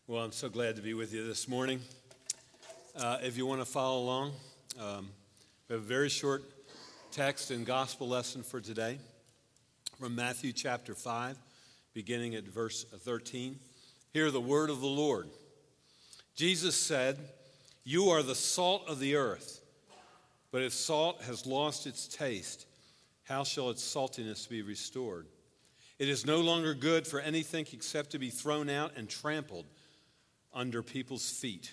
Well, I'm so glad to be with you this morning. If you want to follow along, we have a very short text and gospel lesson for today from Matthew chapter 5, beginning at verse 13. Hear the word of the Lord. Jesus said, "You are the salt of the earth, but if salt has lost its taste, how shall its saltiness be restored? It is no longer good for anything except to be thrown out and trampled under people's feet.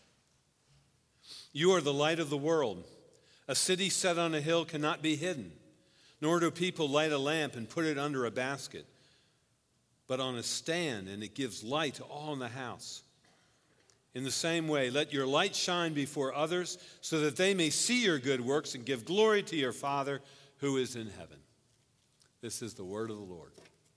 You are the light of the world. A city set on a hill cannot be hidden, nor do people light a lamp and put it under a basket, but on a stand, and it gives light to all in the house. In the same way, let your light shine before others so that they may see your good works and give glory to your Father who is in heaven." This is the word of the Lord.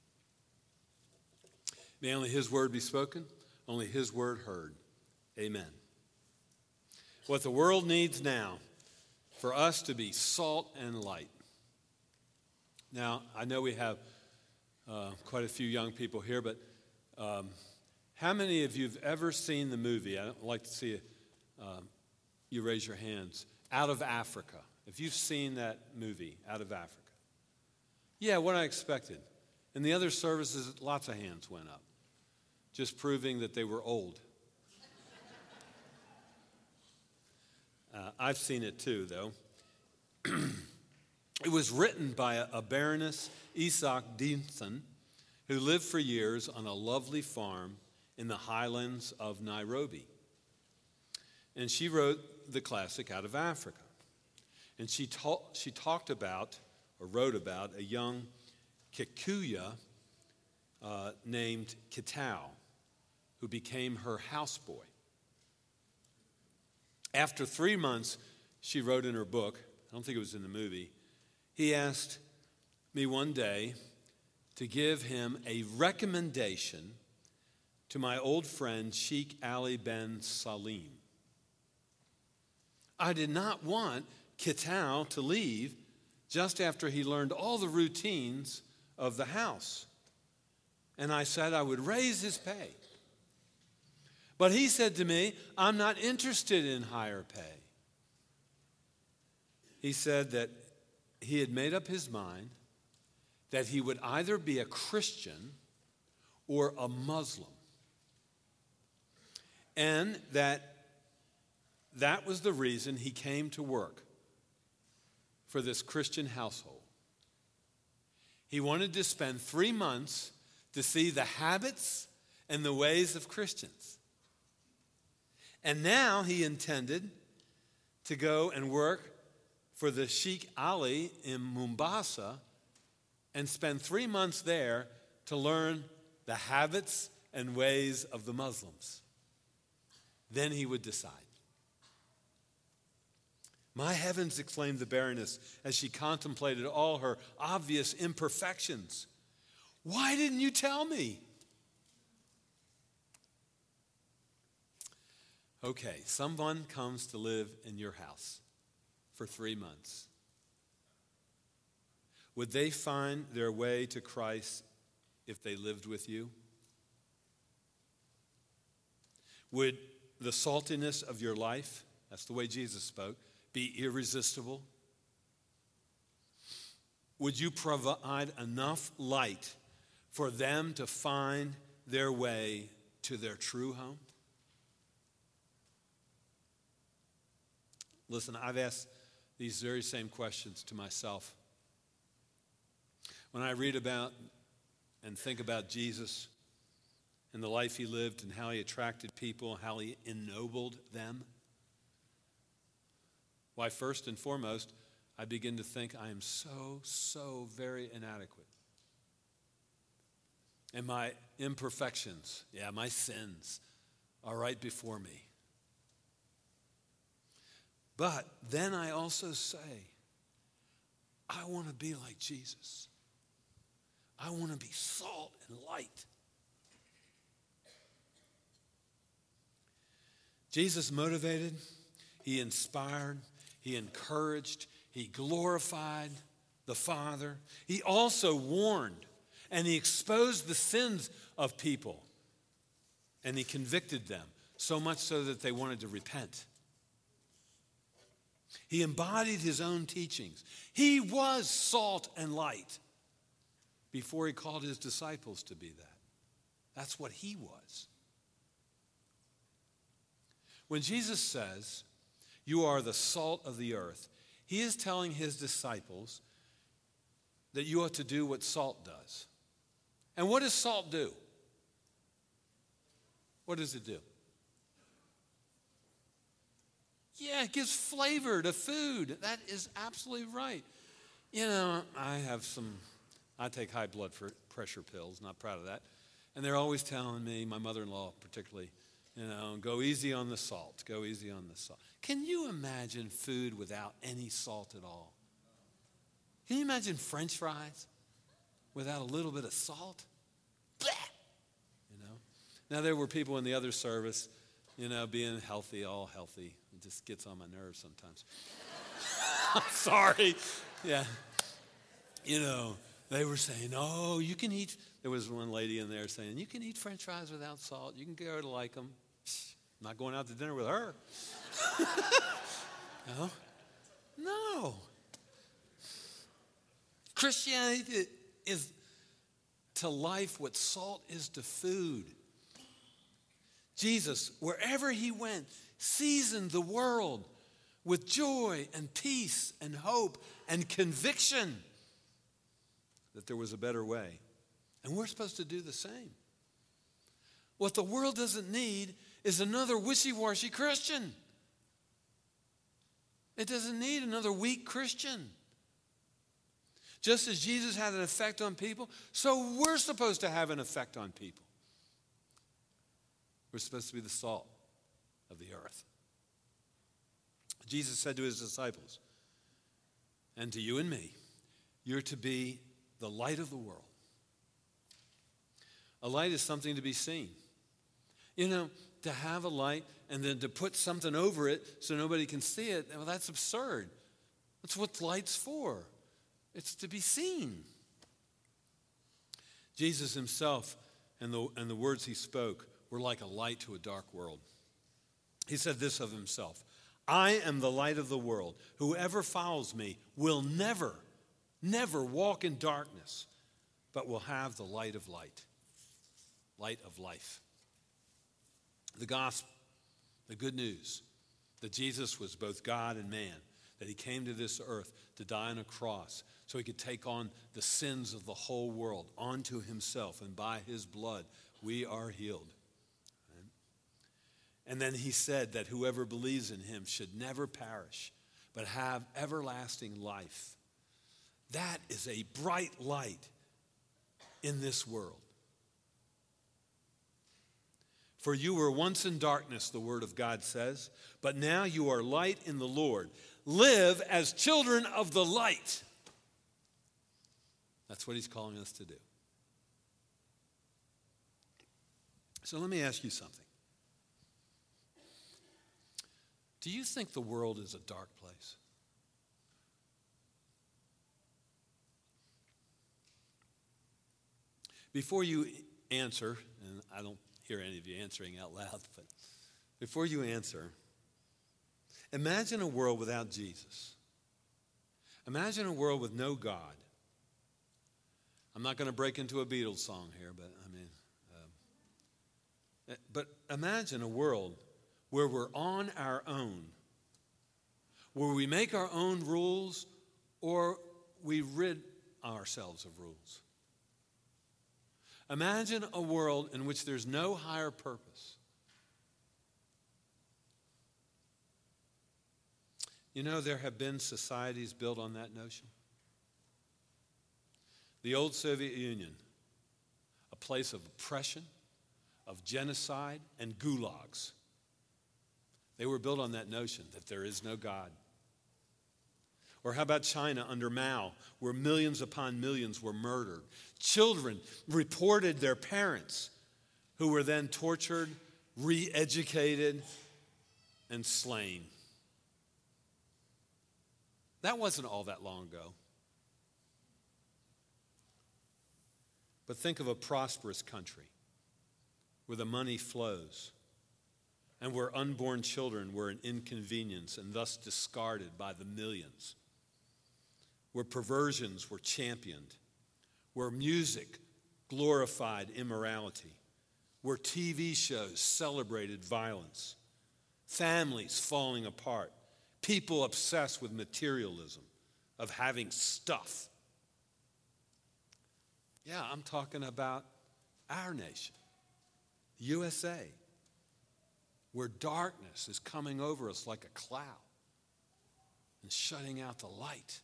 May only his word be spoken, only his word heard. Amen. What the world needs now for us to be salt and light. Now, I know we have quite a few young people here, but how many of you have ever seen the movie? I'd like to see you raise your hands. Out of Africa. If you've seen that movie, Out of Africa. Yeah, what I expected. In the other services, lots of hands went up, just proving that they were old. I've seen it too, though. It was written by a Baroness Isak Dinesen, who lived for years on a lovely farm in the highlands of Nairobi. And she wrote the classic Out of Africa. And she talked about, or wrote about, a young Kikuya named Kitao, who became her houseboy. After 3 months, she wrote in her book, I don't think it was in the movie, he asked me one day to give him a recommendation to my old friend Sheikh Ali Ben Salim. I did not want Kitao to leave just after he learned all the routines of the house. And I said I would raise his pay. But he said to me, "I'm not interested in higher pay." He said that he had made up his mind that he would either be a Christian or a Muslim. And that was the reason he came to work for this Christian household. He wanted to spend 3 months to see the habits and the ways of Christians. And now he intended to go and work for the Sheikh Ali in Mombasa and spend 3 months there to learn the habits and ways of the Muslims. Then he would decide. "My heavens," exclaimed the Baroness as she contemplated all her obvious imperfections. "Why didn't you tell me?" Okay, someone comes to live in your house for 3 months. Would they find their way to Christ if they lived with you? Would the saltiness of your life, that's the way Jesus spoke, be irresistible? Would you provide enough light for them to find their way to their true home? Listen, I've asked these very same questions to myself. When I read about and think about Jesus and the life he lived and how he attracted people, how he ennobled them, why, first and foremost, I begin to think I am so very inadequate. And my imperfections, my sins, are right before me. But then I also say, I want to be like Jesus. I want to be salt and light. Jesus motivated, he inspired, he encouraged, he glorified the Father. He also warned and he exposed the sins of people. And he convicted them, so much so that they wanted to repent. He embodied his own teachings. He was salt and light before he called his disciples to be that. That's what he was. When Jesus says, "You are the salt of the earth," he is telling his disciples that you ought to do what salt does. And what does salt do? What does it do? Yeah, it gives flavor to food. That is absolutely right. You know, I take high blood pressure pills, not proud of that. And they're always telling me, my mother-in-law particularly, go easy on the salt, go easy on the salt. Can you imagine food without any salt at all? Can you imagine French fries without a little bit of salt? Blech! Now there were people in the other service, being healthy, all healthy. It just gets on my nerves sometimes. Sorry. Yeah. They were saying, "Oh, you can eat." There was one lady in there saying, "You can eat French fries without salt. You can go to like them." I'm not going out to dinner with her. No. Christianity is to life what salt is to food. Jesus, wherever he went, seasoned the world with joy and peace and hope and conviction that there was a better way. And we're supposed to do the same. What the world doesn't need is another wishy-washy Christian. It doesn't need another weak Christian. Just as Jesus had an effect on people, so we're supposed to have an effect on people. We're supposed to be the salt of the earth. Jesus said to his disciples, and to you and me, you're to be the light of the world. A light is something to be seen. To have a light and then to put something over it so nobody can see it, well, that's absurd. That's what light's for. It's to be seen. Jesus himself and the words he spoke were like a light to a dark world. He said this of himself: "I am the light of the world. Whoever follows me will never walk in darkness, but will have the light of light of life." The gospel, the good news that Jesus was both God and man, that he came to this earth to die on a cross so he could take on the sins of the whole world onto himself, and by his blood we are healed. And then he said that whoever believes in him should never perish, but have everlasting life. That is a bright light in this world. For you were once in darkness, the word of God says, but now you are light in the Lord. Live as children of the light. That's what he's calling us to do. So let me ask you something. Do you think the world is a dark place? Before you answer, and I don't hear any of you answering out loud, but before you answer, imagine a world without Jesus. Imagine a world with no God. I'm not going to break into a Beatles song here, but imagine a world where we're on our own, where we make our own rules or we rid ourselves of rules. Imagine a world in which there's no higher purpose. There have been societies built on that notion. The old Soviet Union, a place of oppression, of genocide, and gulags. They were built on that notion that there is no God. Or how about China under Mao, where millions upon millions were murdered? Children reported their parents, who were then tortured, re-educated, and slain. That wasn't all that long ago. But think of a prosperous country where the money flows, and where unborn children were an inconvenience and thus discarded by the millions, where perversions were championed, where music glorified immorality, where TV shows celebrated violence, families falling apart, people obsessed with materialism, of having stuff. Yeah, I'm talking about our nation, USA, where darkness is coming over us like a cloud and shutting out the light.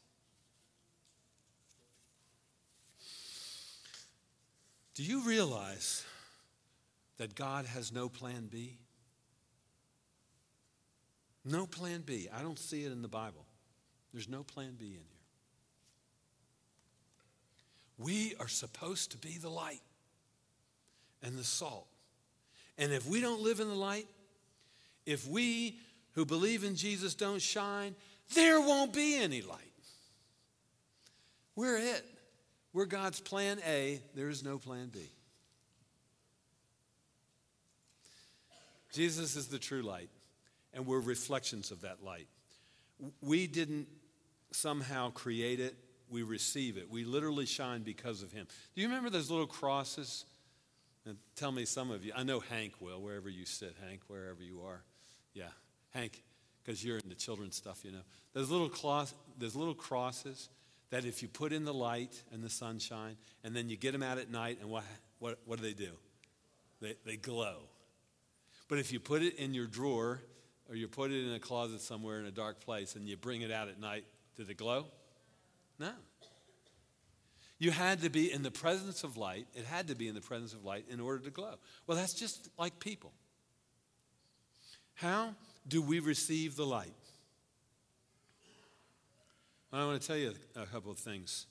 Do you realize that God has no plan B? No plan B. I don't see it in the Bible. There's no plan B in here. We are supposed to be the light and the salt. And if we don't live in the light, if we who believe in Jesus don't shine, there won't be any light. We're it. We're God's plan A. There is no plan B. Jesus is the true light, and we're reflections of that light. We didn't somehow create it. We receive it. We literally shine because of him. Do you remember those little crosses? And tell me, some of you. I know Hank will, wherever you sit, Hank, wherever you are. Yeah, Hank, because you're into children's stuff, you know. Those little crosses that if you put in the light and the sunshine, and then you get them out at night, and what do? They glow. But if you put it in your drawer, or you put it in a closet somewhere in a dark place, and you bring it out at night, did it glow? No. You had to be in the presence of light. It had to be in the presence of light in order to glow. Well, that's just like people. How do we receive the light? I want to tell you a couple of things.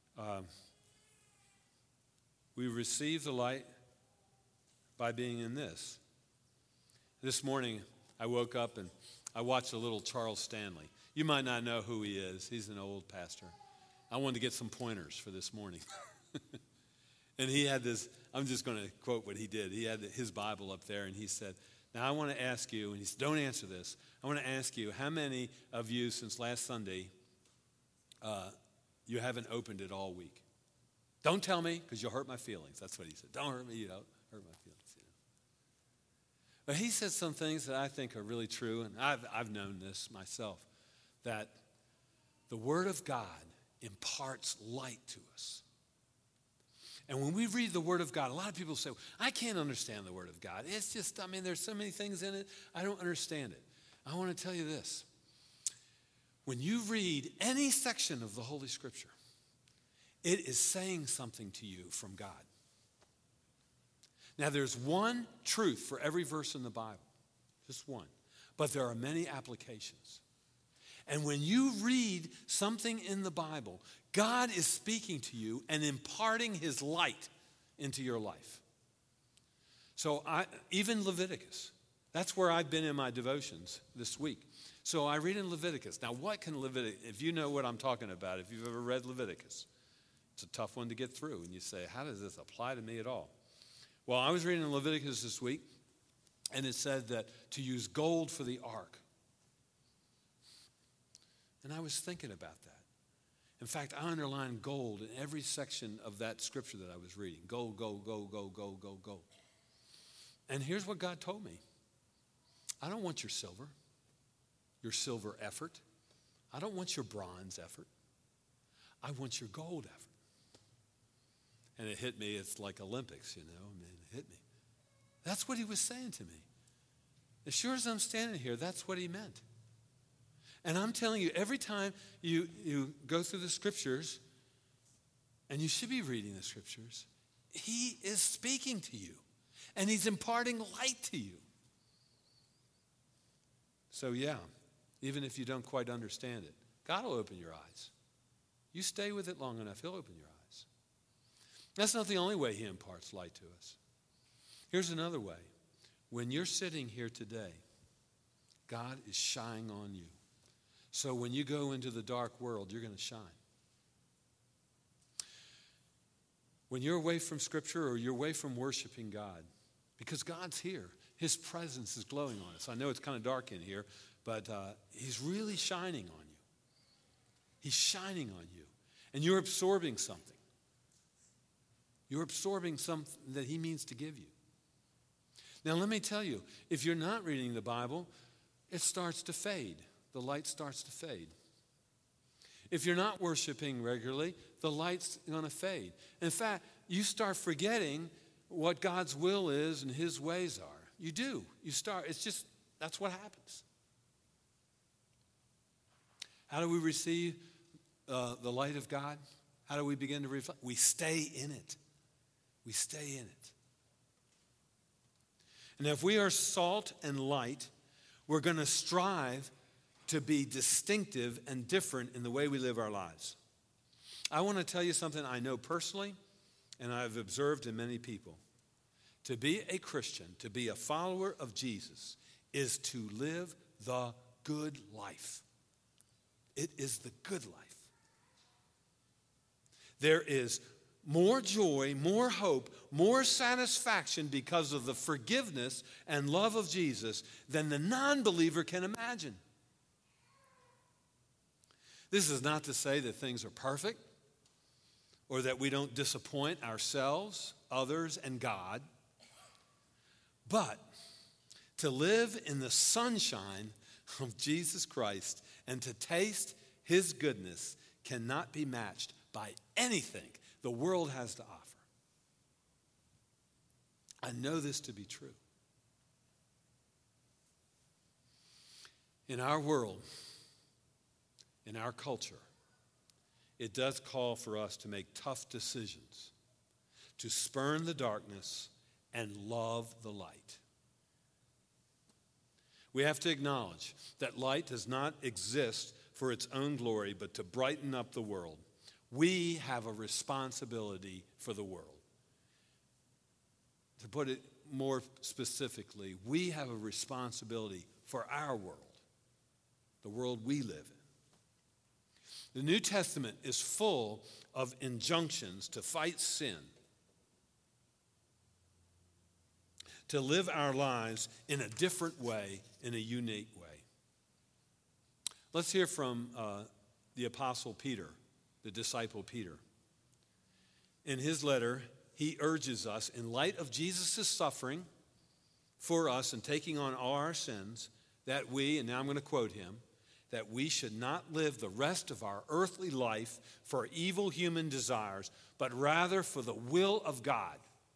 We receive the light by being in this. This morning, I woke up and I watched a little Charles Stanley. You might not know who he is. He's an old pastor. I wanted to get some pointers for this morning. And he had this, I'm just going to quote what he did. He had his Bible up there, and he said, now I want to ask you, and he said, don't answer this. I want to ask you, how many of you since last Sunday, you haven't opened it all week? Don't tell me, because you'll hurt my feelings. That's what he said. Don't hurt me, you don't hurt my feelings. You know? But he said some things that I think are really true, and I've known this myself, that the Word of God imparts light to us. And when we read the Word of God, a lot of people say, I can't understand the Word of God. It's just, there's so many things in it, I don't understand it. I want to tell you this. When you read any section of the Holy Scripture, it is saying something to you from God. Now, there's one truth for every verse in the Bible, just one. But there are many applications. And when you read something in the Bible, God is speaking to you and imparting his light into your life. So even Leviticus, that's where I've been in my devotions this week. So I read in Leviticus. Now, what can Leviticus, if you know what I'm talking about, if you've ever read Leviticus, it's a tough one to get through. And you say, how does this apply to me at all? Well, I was reading Leviticus this week, and it said that to use gold for the ark. And I was thinking about that. In fact, I underlined gold in every section of that scripture that I was reading. Gold, gold, gold, gold, gold, gold, gold. And here's what God told me. I don't want your silver effort. I don't want your bronze effort. I want your gold effort. And it hit me, it's like Olympics, you know. It hit me. That's what he was saying to me. As sure as I'm standing here, that's what he meant. And I'm telling you, every time you go through the scriptures, and you should be reading the scriptures, he is speaking to you. And he's imparting light to you. So yeah, even if you don't quite understand it, God will open your eyes. You stay with it long enough, he'll open your eyes. That's not the only way he imparts light to us. Here's another way. When you're sitting here today, God is shining on you. So when you go into the dark world, you're going to shine. When you're away from Scripture or you're away from worshiping God, Because God's here. His presence is glowing on us. I know it's kind of dark in here, but he's really shining on you. He's shining on you. And you're absorbing something. You're absorbing something that he means to give you. Now, let me tell you, if you're not reading the Bible, it starts to fade. The light starts to fade. If you're not worshiping regularly, the light's going to fade. In fact, you start forgetting what God's will is and his ways are. You do. You start. It's just, that's what happens. How do we receive the light of God? How do we begin to reflect? We stay in it. We stay in it. And if we are salt and light, we're going to strive to be distinctive and different in the way we live our lives. I want to tell you something I know personally, and I've observed in many people. To be a Christian, to be a follower of Jesus, is to live the good life. It is the good life. There is more joy, more hope, more satisfaction because of the forgiveness and love of Jesus than the non-believer can imagine. This is not to say that things are perfect or that we don't disappoint ourselves, others, and God. But to live in the sunshine of Jesus Christ and to taste his goodness cannot be matched by anything the world has to offer. I know this to be true. In our world, in our culture, it does call for us to make tough decisions, to spurn the darkness and love the light. We have to acknowledge that light does not exist for its own glory, but to brighten up the world. We have a responsibility for the world. To put it more specifically, we have a responsibility for our world, the world we live in. The New Testament is full of injunctions to fight sin, to live our lives in a different way, in a unique way. Let's hear from the Apostle Peter, the disciple Peter. In his letter, he urges us, in light of Jesus' suffering for us and taking on all our sins, that we, and now I'm going to quote him, that we should not live the rest of our earthly life for evil human desires, but rather for the will of God.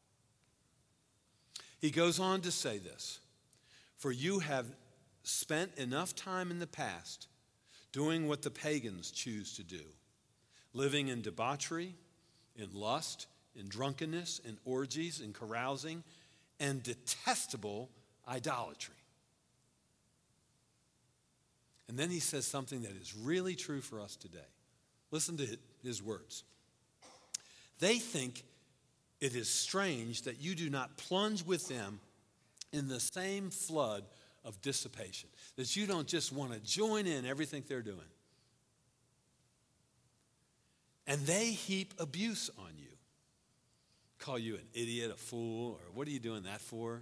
He goes on to say this, for you have spent enough time in the past doing what the pagans choose to do, living in debauchery, in lust, in drunkenness, in orgies, in carousing, and detestable idolatry. And then he says something that is really true for us today. Listen to his words. They think it is strange that you do not plunge with them in the same flood of dissipation, that you don't just want to join in everything they're doing. And they heap abuse on you. Call you an idiot, a fool, or what are you doing that for?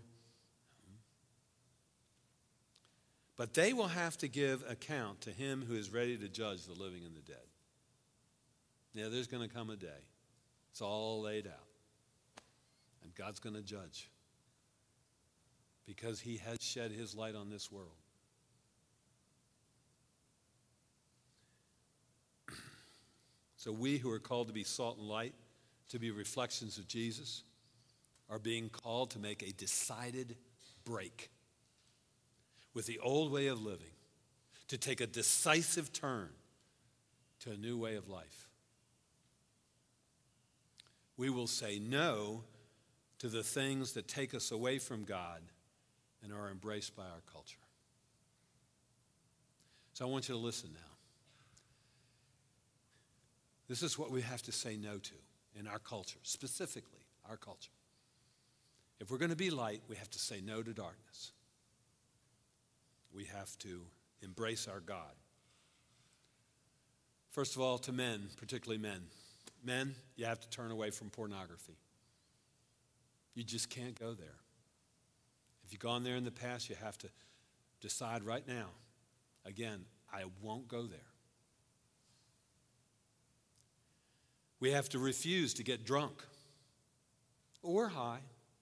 But they will have to give account to him who is ready to judge the living and the dead. Yeah, there's going to come a day. It's all laid out. And God's going to judge. Because he has shed his light on this world. So we who are called to be salt and light, to be reflections of Jesus, are being called to make a decided break with the old way of living, to take a decisive turn to a new way of life. We will say no to the things that take us away from God and are embraced by our culture. So I want you to listen now. This is what we have to say no to in our culture, specifically our culture. If we're going to be light, we have to say no to darkness. We have to embrace our God. First of all, to men, particularly men. Men, you have to turn away from pornography. You just can't go there. you've gone there in the past, you have to decide right now, again, I won't go there. We have to refuse to get drunk or high.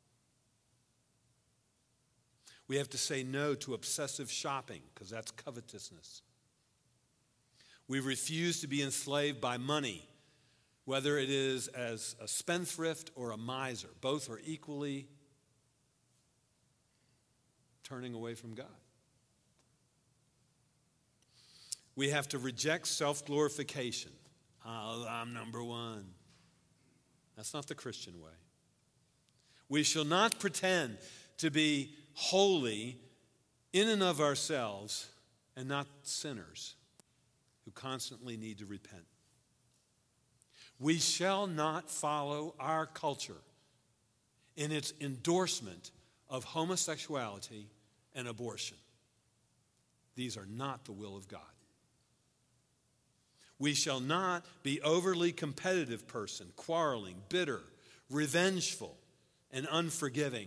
We have to say no to obsessive shopping because that's covetousness. We refuse to be enslaved by money, whether it is as a spendthrift or a miser. Both are equally turning away from God. We have to reject self-glorification. Oh, I'm number one. That's not the Christian way. We shall not pretend to be holy in and of ourselves and not sinners who constantly need to repent. We shall not follow our culture in its endorsement of homosexuality and abortion. These are not the will of God. We shall not be overly competitive person, quarreling, bitter, revengeful, and unforgiving.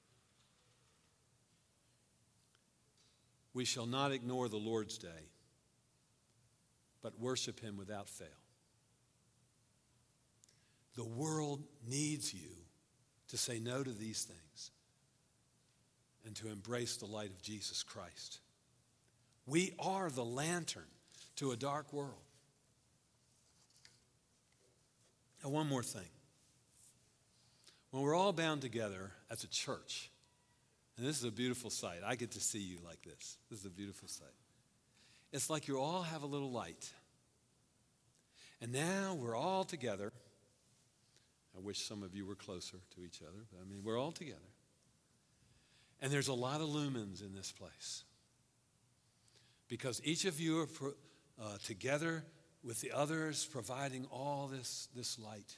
We shall not ignore the Lord's day, but worship him without fail. The world needs you to say no to these things and to embrace the light of Jesus Christ. We are the lantern to a dark world. And one more thing. When we're all bound together as a church, and this is a beautiful sight. I get to see you like this. This is a beautiful sight. It's like you all have a little light. And now we're all together. I wish some of you were closer to each other, but I mean, we're all together. And there's a lot of lumens in this place. Because each of you are together with the others, providing all this light.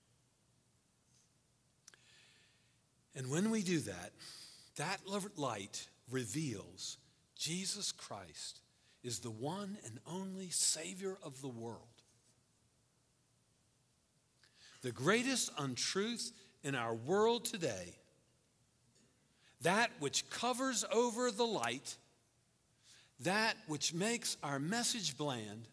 And when we do that, that light reveals Jesus Christ is the one and only Savior of the world. The greatest untruth in our world today, that which covers over the light, that which makes our message bland,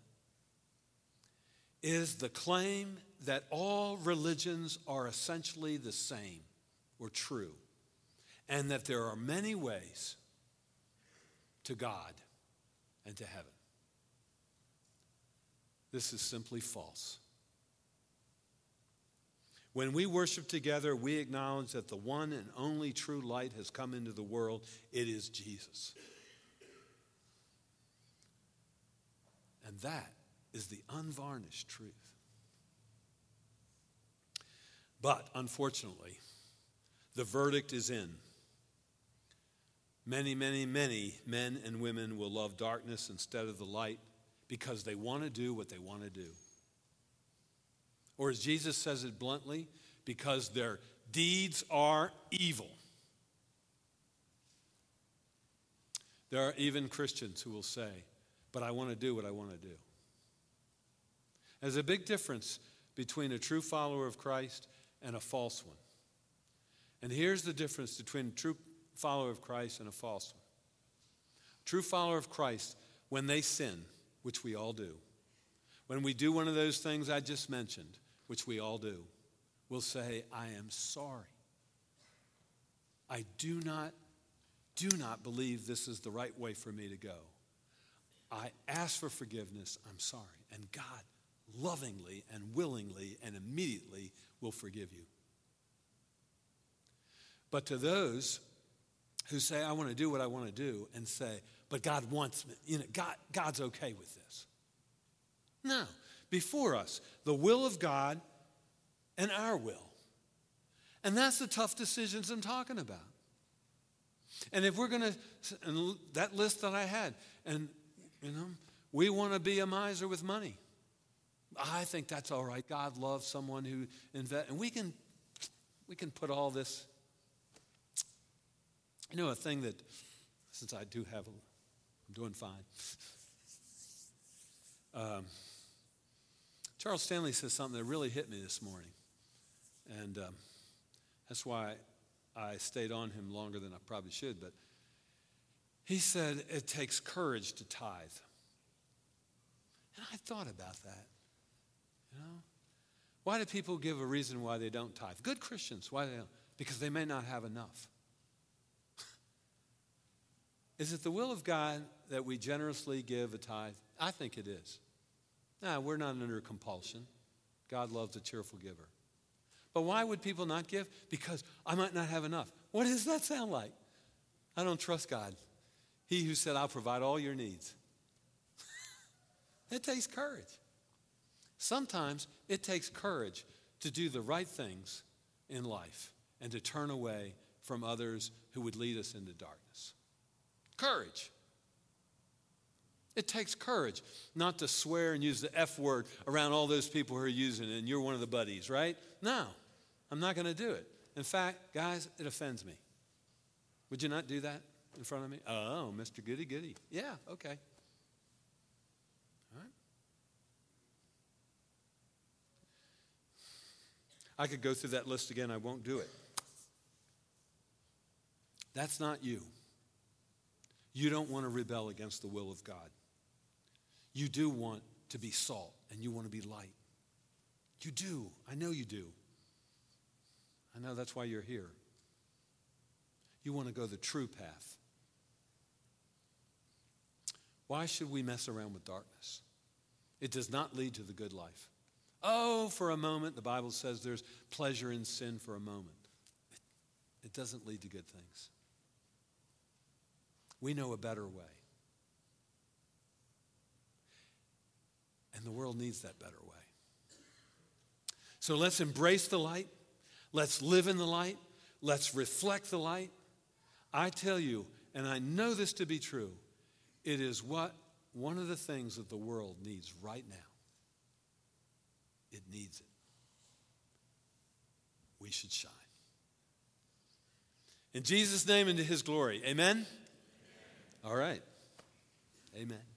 is the claim that all religions are essentially the same or true, and that there are many ways to God and to heaven. This is simply false. When we worship together, we acknowledge that the one and only true light has come into the world. It is Jesus. And that is the unvarnished truth. But, unfortunately, the verdict is in. Many, many, many men and women will love darkness instead of the light because they want to do what they want to do. Or as Jesus says it bluntly, because their deeds are evil. There are even Christians who will say, but I want to do what I want to do. There's a big difference between a true follower of Christ and a false one. And here's the difference between a true follower of Christ and a false one. A true follower of Christ, when they sin, which we all do, when we do one of those things I just mentioned, which we all do, will say, I am sorry. I do not believe this is the right way for me to go. I ask for forgiveness. I'm sorry. And God lovingly and willingly and immediately will forgive you. But to those who say, I want to do what I want to do, and say, but God wants me, God's okay with this. No. Before us, the will of God and our will. And that's the tough decisions I'm talking about. And if we're going to, and that list that I had, and, we want to be a miser with money. I think that's all right. God loves someone who invests. And we can put all this, a thing that, since I do have, I'm doing fine. Charles Stanley says something that really hit me this morning. And that's why I stayed on him longer than I probably should, but he said it takes courage to tithe. And I thought about that, you know. Why do people give a reason why they don't tithe? Good Christians, why they don't? Because they may not have enough. Is it the will of God that we generously give a tithe? I think it is. No, we're not under compulsion. God loves a cheerful giver. But why would people not give? Because I might not have enough. What does that sound like? I don't trust God. He who said, I'll provide all your needs. It takes courage. Sometimes it takes courage to do the right things in life and to turn away from others who would lead us into darkness. Courage. It takes courage not to swear and use the F word around all those people who are using it and you're one of the buddies, right? No, I'm not going to do it. In fact, guys, it offends me. Would you not do that in front of me? Oh, Mr. Goody Goody. Yeah, okay. All right. I could go through that list again. I won't do it. That's not you. You don't want to rebel against the will of God. You do want to be salt and you want to be light. You do. I know you do. I know that's why you're here. You want to go the true path. Why should we mess around with darkness? It does not lead to the good life. Oh, for a moment, the Bible says there's pleasure in sin for a moment. It doesn't lead to good things. We know a better way. And the world needs that better way. So let's embrace the light. Let's live in the light. Let's reflect the light. I tell you, and I know this to be true, it is one of the things that the world needs right now. It needs it. We should shine. In Jesus' name and to his glory. Amen? All right. Amen.